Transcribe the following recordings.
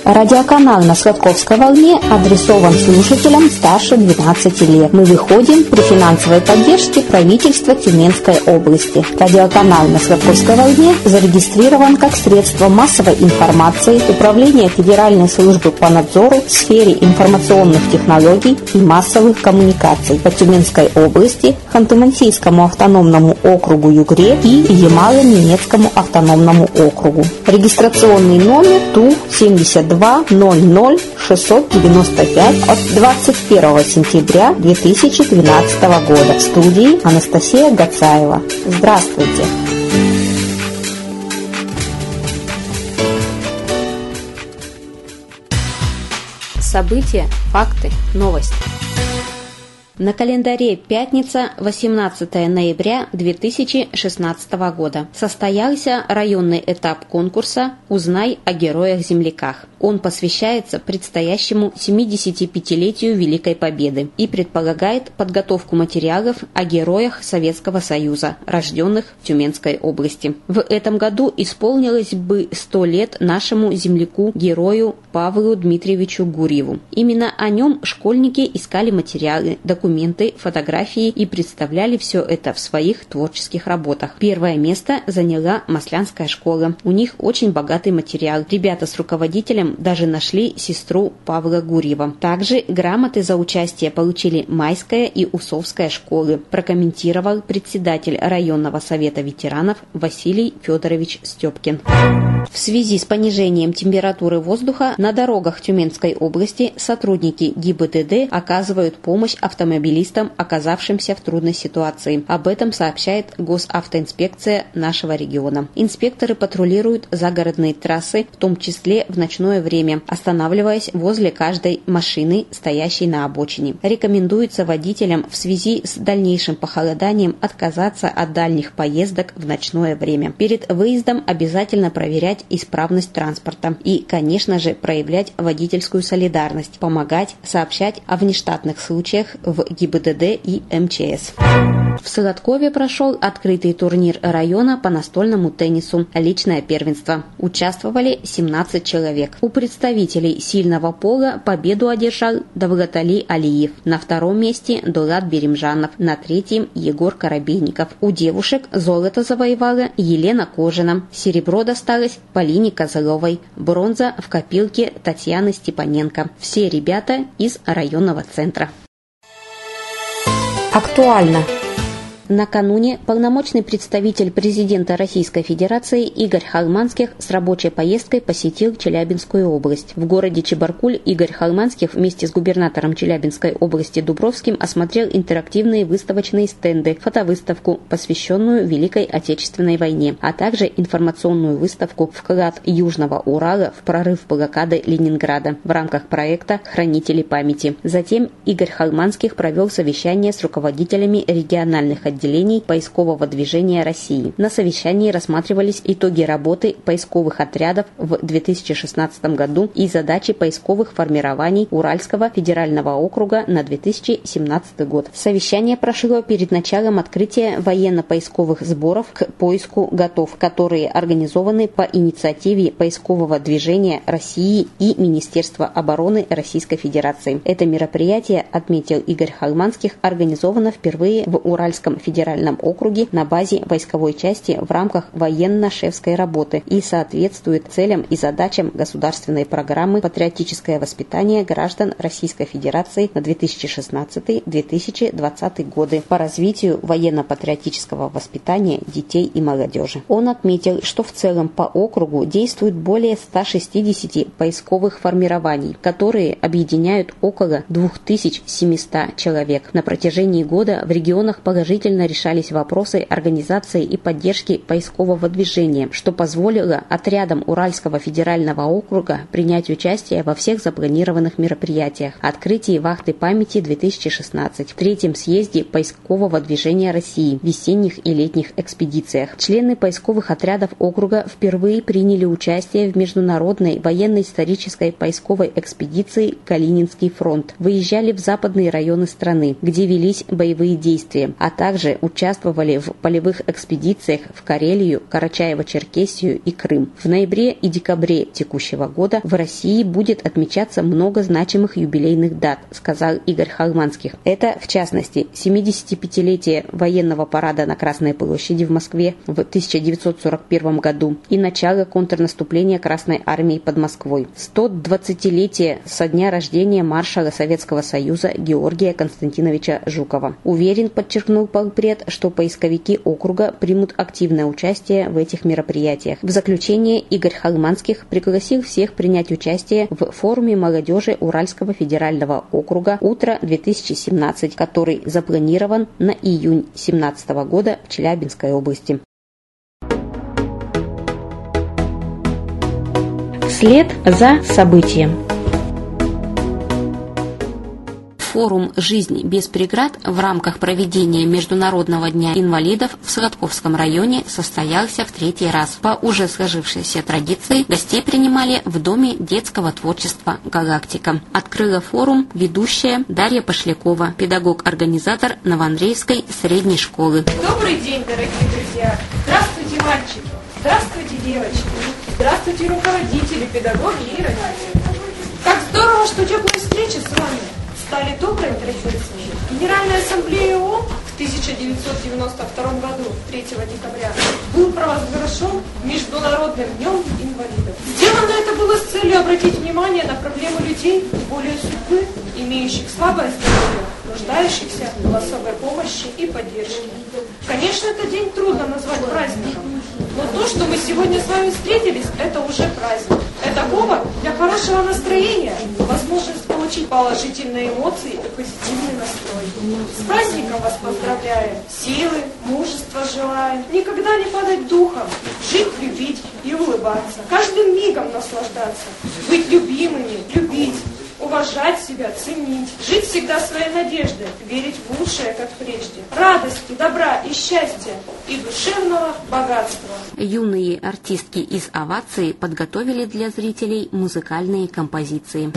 Радиоканал на Сладковской волне адресован слушателям старше 12 лет. Мы выходим при финансовой поддержке правительства Тюменской области. Радиоканал на Сладковской волне зарегистрирован как средство массовой информации Управления Федеральной службы по надзору в сфере информационных технологий и массовых коммуникаций по Тюменской области, Ханты-Мансийскому автономному округу Югре и Ямало-Ненецкому автономному округу. Регистрационный номер ТУ-72-00-695 от 21 сентября 2012 года. В студии Анастасия Гацаева. Здравствуйте! События, факты, новости. На календаре пятница, 18 ноября 2016 года. Состоялся районный этап конкурса «Узнай о героях-земляках». Он посвящается предстоящему 75-летию Великой Победы и предполагает подготовку материалов о героях Советского Союза, рожденных в Тюменской области. В этом году исполнилось бы 100 лет нашему земляку-герою Павлу Дмитриевичу Гурьеву. Именно о нем школьники искали материалы, документы, фотографии и представляли все это в своих творческих работах. Первое место заняла Маслянская школа. У них очень богатый материал. Ребята с руководителем даже нашли сестру Павла Гурьева. Также грамоты за участие получили Майская и Усовская школы, прокомментировал председатель районного совета ветеранов Василий Федорович Степкин. В связи с понижением температуры воздуха на дорогах Тюменской области сотрудники ГИБДД оказывают помощь автомобилистам, оказавшимся в трудной ситуации. Об этом сообщает Госавтоинспекция нашего региона. Инспекторы патрулируют загородные трассы, в том числе в ночное время, останавливаясь возле каждой машины, стоящей на обочине. Рекомендуется водителям в связи с дальнейшим похолоданием отказаться от дальних поездок в ночное время. Перед выездом обязательно проверять исправность транспорта и, конечно же, проявлять водительскую солидарность, помогать, сообщать о внештатных случаях в ГИБДД и МЧС. В Сладкове прошел открытый турнир района по настольному теннису «Личное первенство». Участвовали 17 человек. У представителей сильного пола победу одержал Давлатали Алиев. На втором месте Дулат Беримжанов. На третьем Егор Коробейников. У девушек золото завоевала Елена Кожина. Серебро досталось Полине Козловой. Бронза в копилке Татьяны Степаненко. Все ребята из районного центра. Актуально. Накануне полномочный представитель президента Российской Федерации Игорь Халманских с рабочей поездкой посетил Челябинскую область. В городе Чебаркуль Игорь Халманских вместе с губернатором Челябинской области Дубровским осмотрел интерактивные выставочные стенды, фотовыставку, посвященную Великой Отечественной войне, а также информационную выставку «Вклад Южного Урала в прорыв блокады Ленинграда» в рамках проекта «Хранители памяти». Затем Игорь Халманских провел совещание с руководителями региональных отделений поискового движения России. На совещании рассматривались итоги работы поисковых отрядов в 2016 году и задачи поисковых формирований Уральского федерального округа на 2017 год. Совещание прошло перед началом открытия военно-поисковых сборов к поиску готов, которые организованы по инициативе поискового движения России и Министерства обороны Российской Федерации. Это мероприятие, отметил Игорь Халманских, организовано впервые в Уральском федеральном округе на базе войсковой части в рамках военно-шефской работы и соответствует целям и задачам государственной программы «Патриотическое воспитание граждан Российской Федерации на 2016-2020 годы» по развитию военно-патриотического воспитания детей и молодежи. Он отметил, что в целом по округу действует более 160 поисковых формирований, которые объединяют около 2700 человек. На протяжении года в регионах положительно решались вопросы организации и поддержки поискового движения, что позволило отрядам Уральского федерального округа принять участие во всех запланированных мероприятиях: открытии вахты памяти 2016, третьем съезде поискового движения России, весенних и летних экспедициях. Члены поисковых отрядов округа впервые приняли участие в международной военно-исторической поисковой экспедиции «Калининский фронт». Выезжали в западные районы страны, где велись боевые действия, а также также участвовали в полевых экспедициях в Карелию, Карачаево-Черкесию и Крым. В ноябре и декабре текущего года в России будет отмечаться много значимых юбилейных дат, сказал Игорь Холманских. Это, в частности, 75-летие военного парада на Красной площади в Москве в 1941 году и начало контрнаступления Красной армии под Москвой. 120-летие со дня рождения маршала Советского Союза Георгия Константиновича Жукова. Уверен, подчеркнул полпред, что поисковики округа примут активное участие в этих мероприятиях. В заключение Игорь Холманских пригласил всех принять участие в форуме молодежи Уральского федерального округа «Утро-2017», который запланирован на июнь 2017 года в Челябинской области. Вслед за событием. Форум «Жизнь без преград» в рамках проведения Международного дня инвалидов в Сладковском районе состоялся в 3-й раз. По уже сложившейся традиции гостей принимали в Доме детского творчества «Галактика». Открыла форум ведущая Дарья Пошлякова, педагог-организатор Новоандреевской средней школы. Добрый день, дорогие друзья! Здравствуйте, мальчики! Здравствуйте, девочки! Здравствуйте, руководители, педагоги и родители! Как здорово, что теплая встреча с вами стали доброй традицией. Генеральная ассамблея ООН в 1992 году, 3 декабря, был провозглашен Международным днем инвалидов. Сделано это было с целью обратить внимание на проблемы людей более судьбы, имеющих слабое здоровье, нуждающихся в особой помощи и поддержке. Конечно, этот день трудно назвать праздником, но то, что мы сегодня с вами встретились, это уже праздник. Это повод для хорошего настроения, возможность получить положительные эмоции и позитивный настрой. С праздником вас поздравляем, силы, мужества желаем, никогда не падать духом, жить, любить и улыбаться, каждым мигом наслаждаться, быть любимыми, любить, уважать себя, ценить, жить всегда своей надеждой, верить в лучшее, как прежде, радости, добра и счастья и душевного богатства. Юные артистки из «Овации» подготовили для зрителей музыкальные композиции.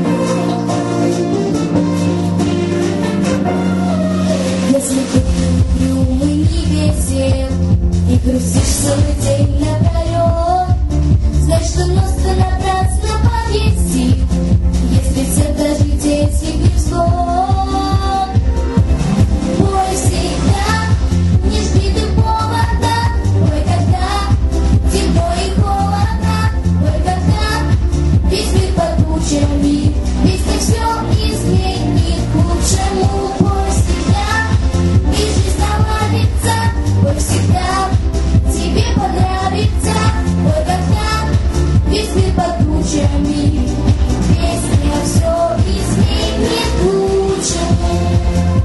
Если ты угрюмый, не весел и грустишь целый день напролет, знай, что нос ты напрасно повесил, если все дожить этих невзгод. Бой всегда, не жди ты повода, бой когда темно и холодно, бой когда весь мир под тучами, везде все изменит к лучшему. Бой всегда, и жизнь наладится, бой всегда тебе понравится, бой когда весь мир под тучами. Песня все изменит к лучшему.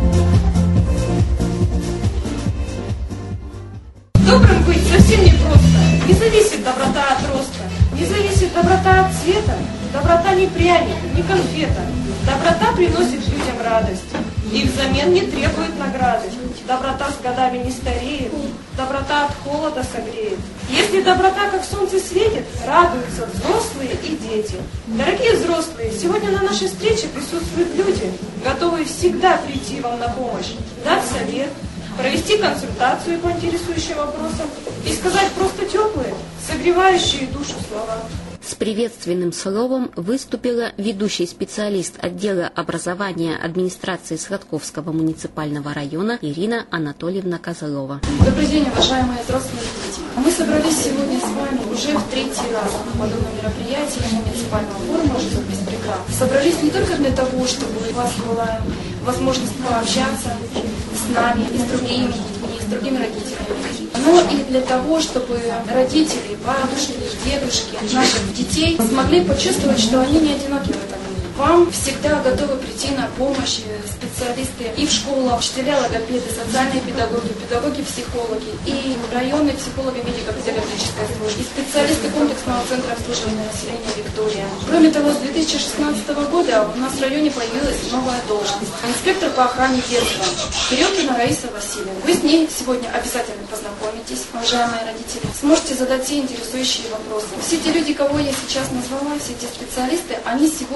Добрым быть совсем непросто. Не зависит доброта от роста, не зависит доброта от цвета. Доброта не пряник, не конфета. Доброта приносит людям радость и взамен не требует награды. Доброта с годами не стареет, доброта от холода согреет. Если доброта как солнце светит, радуются взрослые и дети. Дорогие взрослые, сегодня на нашей встрече присутствуют люди, готовые всегда прийти вам на помощь, дать совет, провести консультацию по интересующим вопросам и сказать просто теплые, согревающие душу слова. С приветственным словом выступила ведущий специалист отдела образования администрации Сладковского муниципального района Ирина Анатольевна Козлова. Добрый день, уважаемые взрослые люди. Мы собрались сегодня с вами уже в 3-й раз на подобном мероприятии муниципального форума «Жизнь без преград». Собрались не только для того, чтобы у вас была возможность пообщаться с нами и с другими детьми, с другими родителями, но и для того, чтобы родители, бабушки, дедушки наших детей смогли почувствовать, что они не одиноки в этом мире. Вам всегда готовы прийти на помощь специалисты и в школах, учителя, логопеды, социальные педагоги, педагоги-психологи и районные психолого-медико-педагогической службы, и специалисты комплексного центра обслуживания населения «Виктория». Кроме того, с 2016 года у нас в районе появилась новая должность – инспектор по охране детства Кирюкина Раиса Васильевна. Вы с ней сегодня обязательно познакомитесь, уважаемые родители, сможете задать все интересующие вопросы. Все те люди, кого я сейчас назвала, все те специалисты, они сегодня присутствуют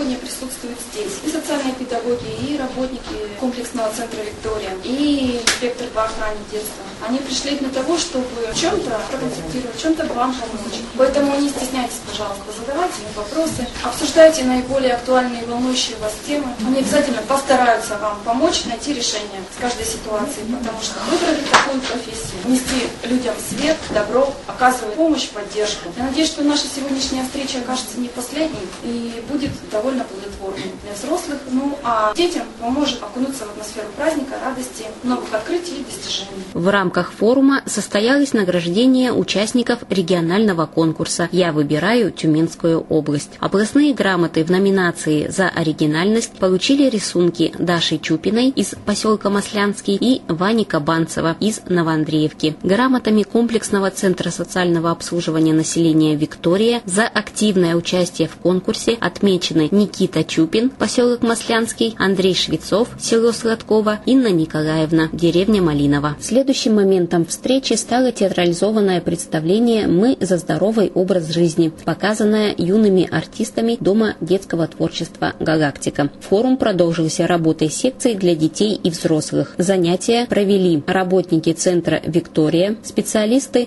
присутствуют здесь. И социальные педагоги, и работники комплексного центра «Виктория», и инспектор по охране детства. Они пришли для того, чтобы в чем-то проконсультировать, в чем-то вам помочь. Поэтому не стесняйтесь, пожалуйста, задавайте им вопросы, обсуждайте наиболее актуальные и волнующие вас темы. Они обязательно постараются вам помочь найти решение с каждой ситуации, потому что выбрали такую профессию. Нести людям свет, добро, оказывать помощь, поддержку. Я надеюсь, что наша сегодняшняя встреча окажется не последней и будет довольно плодотворной для взрослых, а детям поможет окунуться в атмосферу праздника, радости, новых открытий и достижений. В рамках форума состоялось награждение участников регионального конкурса «Я выбираю Тюменскую область». Областные грамоты в номинации «За оригинальность» получили рисунки Даши Чупиной из поселка Маслянский и Вани Кабанцева из Новоандреевки. Грамотами комплексного центра социального обслуживания населения «Виктория» за активное участие в конкурсе отмечены Никита Чупин, поселок Маслянский, Андрей Швецов, село Сладково, Инна Николаевна, деревня Малинова. Следующим моментом встречи стало театрализованное представление «Мы за здоровый образ жизни», показанное юными артистами Дома детского творчества «Галактика». Форум продолжился работой секций для детей и взрослых. Занятия провели работники центра «Виктория», специалисты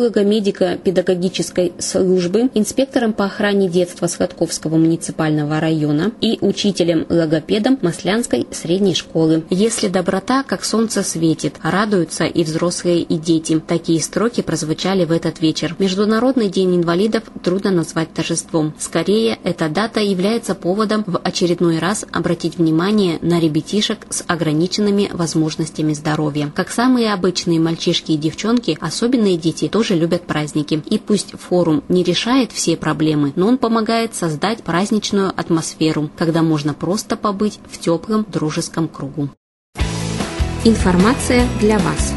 психолого-медико-педагогической службы, инспектором по охране детства Сладковского муниципального района и учителем-логопедом Маслянской средней школы. «Если доброта, как солнце светит, радуются и взрослые, и дети». Такие строки прозвучали в этот вечер. Международный день инвалидов трудно назвать торжеством. Скорее, эта дата является поводом в очередной раз обратить внимание на ребятишек с ограниченными возможностями здоровья. Как самые обычные мальчишки и девчонки, особенные дети тоже любят праздники. И пусть форум не решает все проблемы, но он помогает создать праздничную атмосферу, когда можно просто побыть в теплом дружеском кругу. Информация для вас.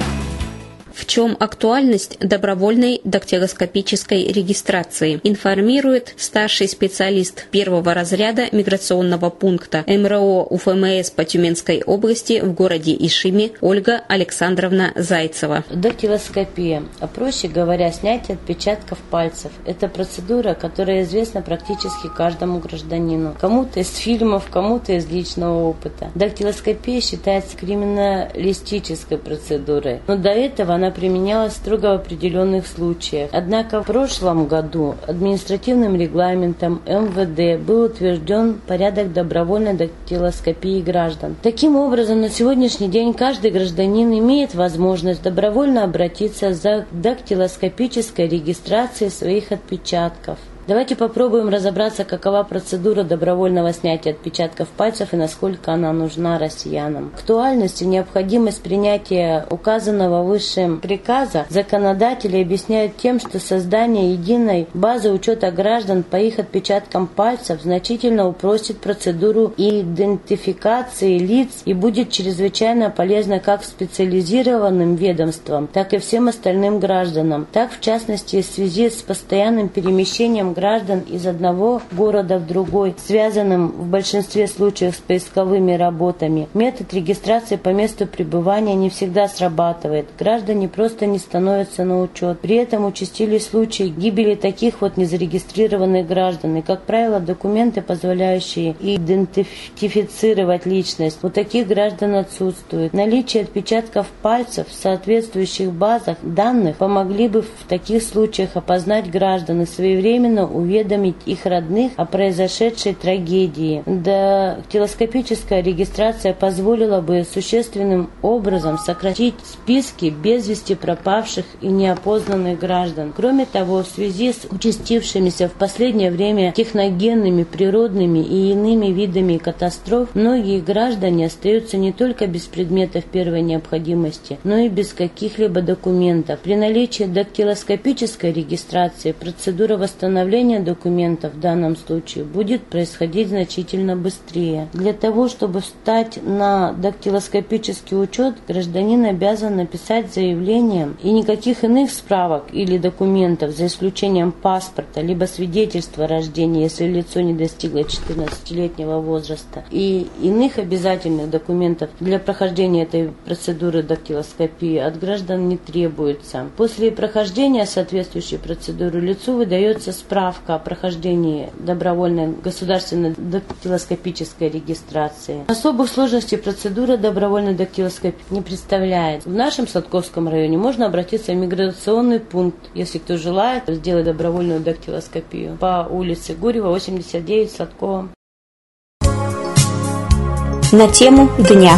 В чем актуальность добровольной дактилоскопической регистрации, информирует старший специалист первого разряда миграционного пункта МРО УФМС по Тюменской области в городе Ишиме Ольга Александровна Зайцева. Дактилоскопия, а проще говоря, снятие отпечатков пальцев. Это процедура, которая известна практически каждому гражданину. Кому-то из фильмов, кому-то из личного опыта. Дактилоскопия считается криминалистической процедурой, но до этого она применялась строго в определенных случаях. Однако в прошлом году административным регламентом МВД был утвержден порядок добровольной дактилоскопии граждан. Таким образом, на сегодняшний день каждый гражданин имеет возможность добровольно обратиться за дактилоскопической регистрацией своих отпечатков. Давайте попробуем разобраться, какова процедура добровольного снятия отпечатков пальцев и насколько она нужна россиянам. Актуальность и необходимость принятия указанного выше приказа законодатели объясняют тем, что создание единой базы учета граждан по их отпечаткам пальцев значительно упростит процедуру идентификации лиц и будет чрезвычайно полезно как специализированным ведомствам, так и всем остальным гражданам. Так, в частности, в связи с постоянным перемещением граждан из одного города в другой, связанным в большинстве случаев с поисковыми работами. Метод регистрации по месту пребывания не всегда срабатывает. Граждане просто не становятся на учет. При этом участились случаи гибели таких вот незарегистрированных граждан. И, как правило, документы, позволяющие идентифицировать личность, у таких граждан отсутствуют. Наличие отпечатков пальцев в соответствующих базах данных помогли бы в таких случаях опознать граждан и своевременно уведомить их родных о произошедшей трагедии. Дактилоскопическая регистрация позволила бы существенным образом сократить списки без вести пропавших и неопознанных граждан. Кроме того, в связи с участившимися в последнее время техногенными, природными и иными видами катастроф, многие граждане остаются не только без предметов первой необходимости, но и без каких-либо документов. При наличии дактилоскопической регистрации процедура восстановления документов в данном случае будет происходить значительно быстрее. Для того, чтобы встать на дактилоскопический учет, гражданин обязан написать заявление, и никаких иных справок или документов, за исключением паспорта, либо свидетельства о рождении, если лицо не достигло 14-летнего возраста, и иных обязательных документов для прохождения этой процедуры дактилоскопии от граждан не требуется. После прохождения соответствующей процедуры лицу выдается справка справка о прохождении добровольной государственной дактилоскопической регистрации. Особых сложностей процедура добровольной дактилоскопии не представляет. В нашем Сладковском районе можно обратиться в миграционный пункт, если кто желает сделать добровольную дактилоскопию по улице Гурьева, 89, Сладкова. На тему дня.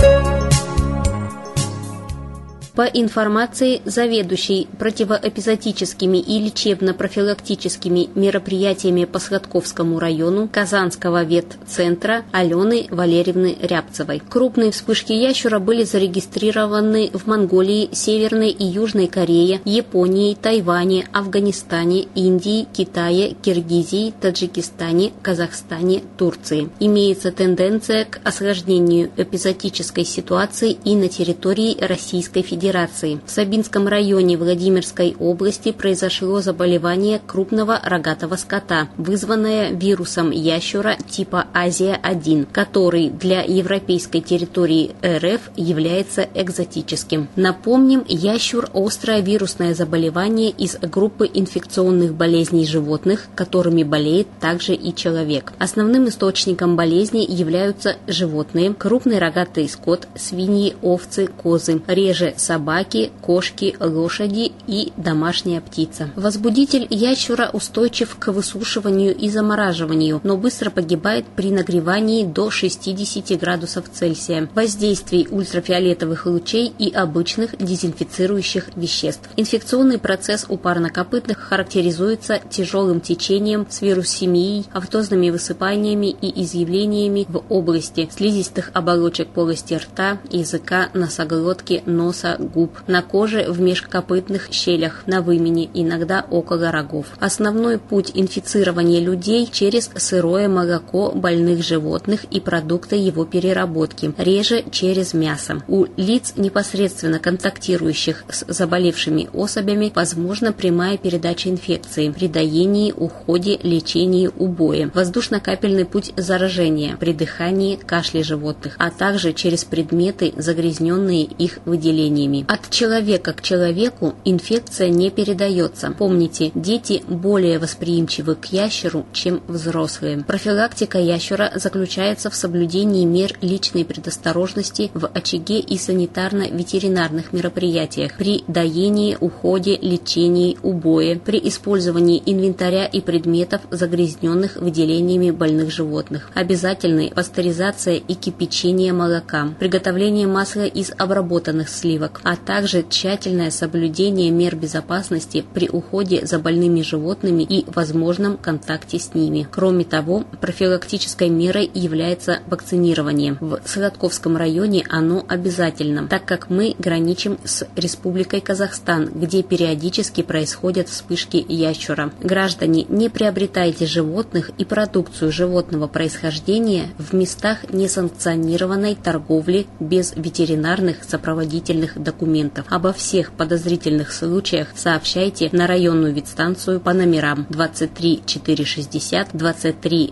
По информации заведующей противоэпизотическими и лечебно-профилактическими мероприятиями по Сладковскому району Казанского ветцентра Алены Валерьевны Рябцевой, крупные вспышки ящура были зарегистрированы в Монголии, Северной и Южной Корее, Японии, Тайване, Афганистане, Индии, Китае, Киргизии, Таджикистане, Казахстане, Турции. Имеется тенденция к осложнению эпизотической ситуации и на территории Российской Федерации. В Сабинском районе Владимирской области произошло заболевание крупного рогатого скота, вызванное вирусом ящура типа Азия-1, который для европейской территории РФ является экзотическим. Напомним, ящур – острое вирусное заболевание из группы инфекционных болезней животных, которыми болеет также и человек. Основным источником болезни являются животные, крупный рогатый скот, свиньи, овцы, козы, реже собаки, кошки, лошади и домашняя птица. Возбудитель ящура устойчив к высушиванию и замораживанию, но быстро погибает при нагревании до 60 градусов Цельсия, воздействии ультрафиолетовых лучей и обычных дезинфицирующих веществ. Инфекционный процесс у парнокопытных характеризуется тяжелым течением с вирусемией, афтозными высыпаниями и изъявлениями в области слизистых оболочек полости рта, языка, носоглотки, носа, губ, на коже в межкопытных щелях, на вымене, иногда около рогов. Основной путь инфицирования людей через сырое молоко больных животных и продукты его переработки, реже через мясо. У лиц, непосредственно контактирующих с заболевшими особями, возможна прямая передача инфекции при доении, уходе, лечении, убое, воздушно-капельный путь заражения при дыхании, кашле животных, а также через предметы, загрязненные их выделениями. От человека к человеку инфекция не передается. Помните, дети более восприимчивы к ящеру, чем взрослые. Профилактика ящура заключается в соблюдении мер личной предосторожности в очаге и санитарно-ветеринарных мероприятиях при доении, уходе, лечении, убое, при использовании инвентаря и предметов, загрязненных выделениями больных животных. Обязательны пастеризация и кипячение молока, приготовление масла из обработанных сливок, а также тщательное соблюдение мер безопасности при уходе за больными животными и возможном контакте с ними. Кроме того, профилактической мерой является вакцинирование. В Сладковском районе оно обязательно, так как мы граничим с Республикой Казахстан, где периодически происходят вспышки ящура. Граждане, не приобретайте животных и продукцию животного происхождения в местах несанкционированной торговли без ветеринарных сопроводительных документов. Обо всех подозрительных случаях сообщайте на районную ветстанцию по номерам 23 460, 23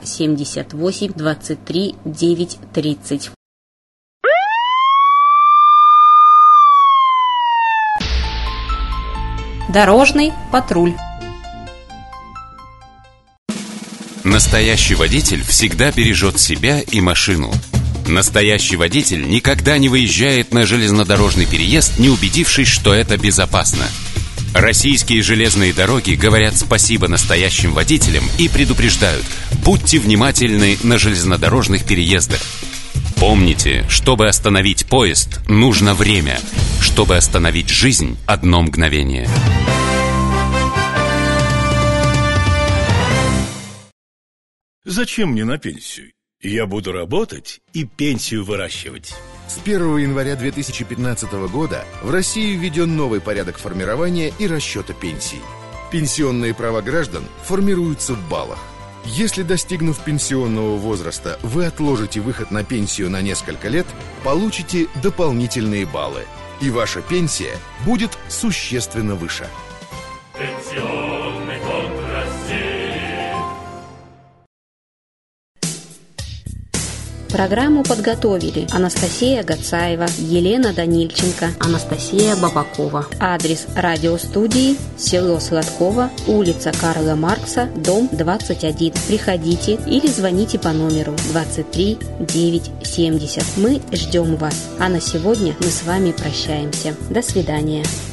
278, 23 930. Дорожный патруль. Настоящий водитель всегда бережет себя и машину. Настоящий водитель никогда не выезжает на железнодорожный переезд, не убедившись, что это безопасно. Российские железные дороги говорят спасибо настоящим водителям и предупреждают: будьте внимательны на железнодорожных переездах. Помните, чтобы остановить поезд, нужно время. Чтобы остановить жизнь, одно мгновение. Зачем мне на пенсию? Я буду работать и пенсию выращивать. С 1 января 2015 года в России введен новый порядок формирования и расчета пенсий. Пенсионные права граждан формируются в баллах. Если, достигнув пенсионного возраста, вы отложите выход на пенсию на несколько лет, получите дополнительные баллы, и ваша пенсия будет существенно выше. Пенсионный фонд России. Программу подготовили Анастасия Гацаева, Елена Данильченко, Анастасия Бабакова. Адрес радиостудии: село Сладково, улица Карла Маркса, дом 21. Приходите или звоните по номеру 23 970. Мы ждем вас. А на сегодня мы с вами прощаемся. До свидания.